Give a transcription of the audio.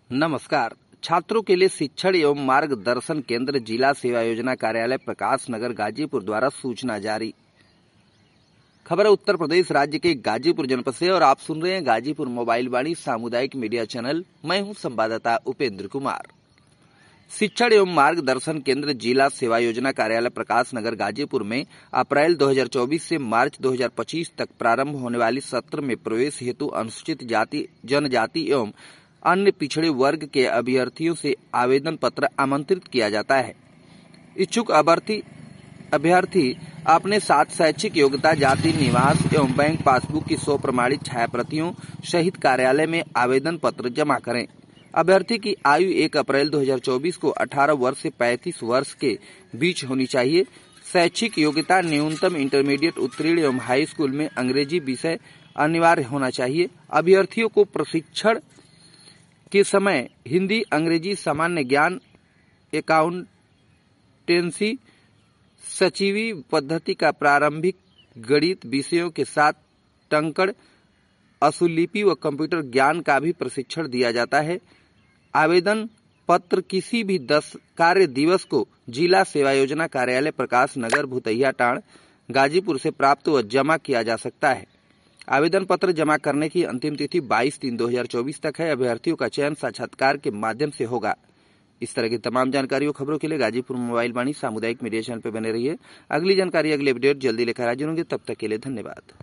नमस्कार। छात्रों के लिए शिक्षण एवं मार्गदर्शन केंद्र जिला सेवा योजना कार्यालय प्रकाश नगर गाजीपुर द्वारा सूचना जारी। खबर है उत्तर प्रदेश राज्य के गाजीपुर जनपद से और आप सुन रहे हैं गाजीपुर मोबाइल वाणी सामुदायिक मीडिया चैनल। मैं हूं संवाददाता उपेंद्र कुमार। शिक्षण एवं मार्गदर्शन केंद्र जिला सेवा योजना कार्यालय प्रकाश नगर गाजीपुर में अप्रैल 2024 से मार्च 2025 तक प्रारंभ होने वाली सत्र में प्रवेश हेतु अनुसूचित जाति, जनजाति एवं अन्य पिछड़े वर्ग के अभ्यर्थियों से आवेदन पत्र आमंत्रित किया जाता है। इच्छुक अभ्यर्थी अपने साथ शैक्षिक योग्यता, जाति, निवास एवं बैंक पासबुक की 100 प्रमाणित छायाप्रतियों सहित कार्यालय में आवेदन पत्र जमा करें। अभ्यर्थी की आयु 1 अप्रैल 2024 को 18 वर्ष से 35 वर्ष के बीच होनी चाहिए। शैक्षिक योग्यता न्यूनतम इंटरमीडिएट उत्तीर्ण एवं हाई स्कूल में अंग्रेजी विषय अनिवार्य होना चाहिए। अभ्यर्थियों को प्रशिक्षण के समय हिंदी, अंग्रेजी, सामान्य ज्ञान, अकाउंटेंसी, सचिवी पद्धति का प्रारंभिक गणित विषयों के साथ टंकण, असुलिपि व कंप्यूटर ज्ञान का भी प्रशिक्षण दिया जाता है। आवेदन पत्र किसी भी 10 कार्य दिवस को जिला सेवा योजना कार्यालय प्रकाश नगर भूतैया टांड़ गाजीपुर से प्राप्त व जमा किया जा सकता है। आवेदन पत्र जमा करने की अंतिम तिथि 22/3/2024 तक है। अभ्यर्थियों का चयन साक्षात्कार के माध्यम से होगा। इस तरह की तमाम जानकारी और खबरों के लिए गाजीपुर मोबाइल वाणी सामुदायिक मीडिया चैनल पर बने रहिए। अगली जानकारी, अगले अपडेट जल्दी लेकर हाजिर होंगे। तब तक के लिए धन्यवाद।